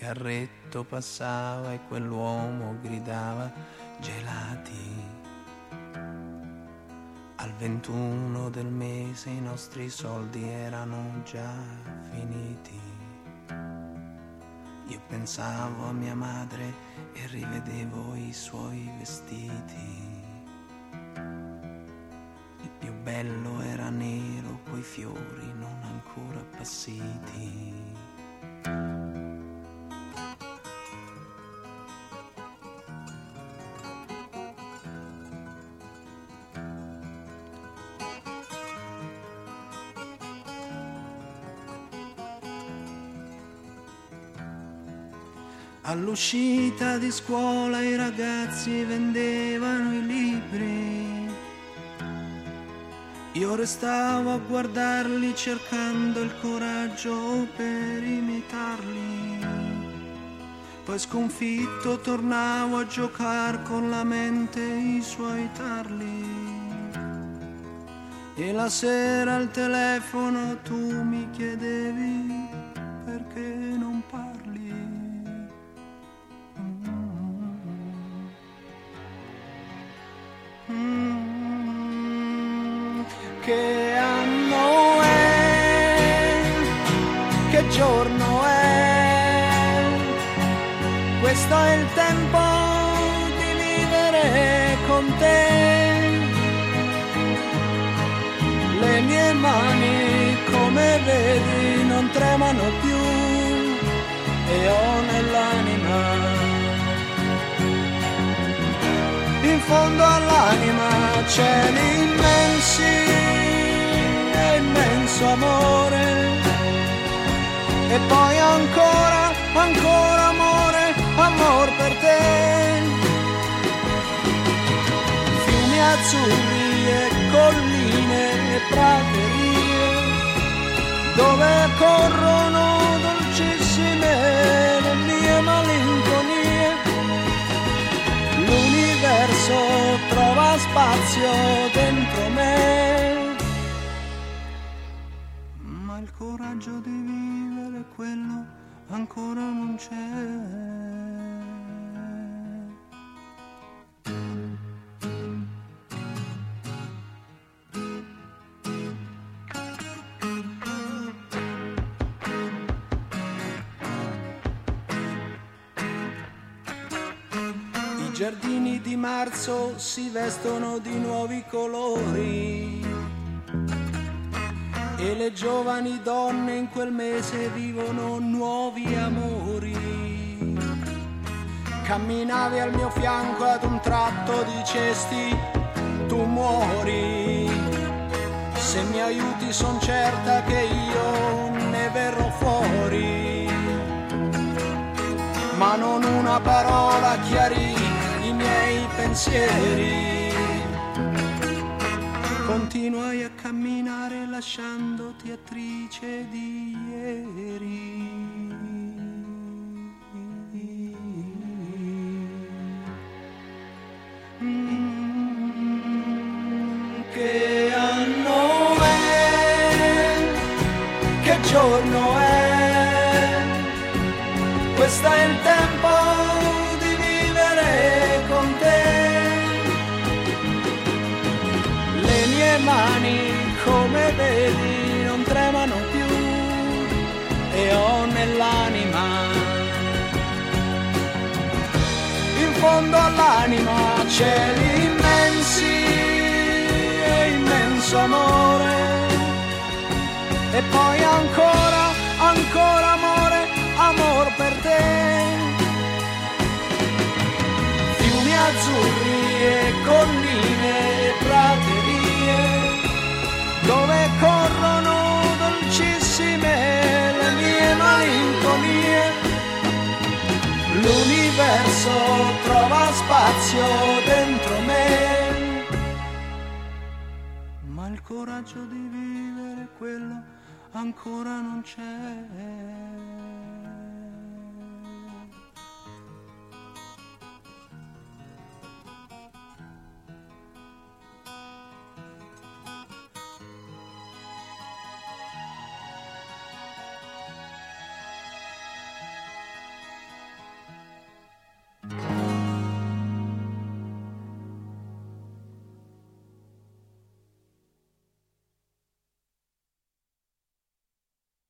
carretto passava e quell'uomo gridava gelati. Al 21 del mese i nostri soldi erano già finiti. Io pensavo a mia madre e rivedevo i suoi vestiti. Il più bello era nero, coi fiori non ancora appassiti. All'uscita di scuola i ragazzi vendevano i libri. Io restavo a guardarli cercando il coraggio per imitarli. Poi sconfitto tornavo a giocare con la mente i suoi tarli. E la sera al telefono tu mi chiedevi perché non parli. Che anno è? Che giorno è? Questo è il tempo di vivere con te. Le mie mani, come vedi, non tremano più e ho nell'anima, in fondo all'anima, cieli immensi e immenso amore. E poi ancora, ancora amore, amor per te. Fiumi azzurri e colline e praterie, dove corrono dolcissime le mie malinconie. L'universo trova spazio dentro me, ma il coraggio di vivere quello ancora non c'è. I giardini di marzo si vestono di nuovi colori e le giovani donne in quel mese vivono nuovi amori. Camminavi al mio fianco, ad un tratto dicesti tu muori. Se mi aiuti son certa che io ne verrò fuori. Ma non una parola chiarì i miei pensieri. Continuai a camminare lasciandoti attrice di ieri. Che anno è? Che giorno è? Questo è il tempo di vivere con te. Le mie mani, come vedi, non tremano più e ho nell'anima, in fondo all'anima, cieli immensi e immenso amore. E poi ancora, ancora amore, amor per te. Fiumi azzurri e colline e praterie, dove corrono dolcissime le mie malinconie. L'universo trova spazio dentro me, ma il coraggio di vivere quello ancora non c'è.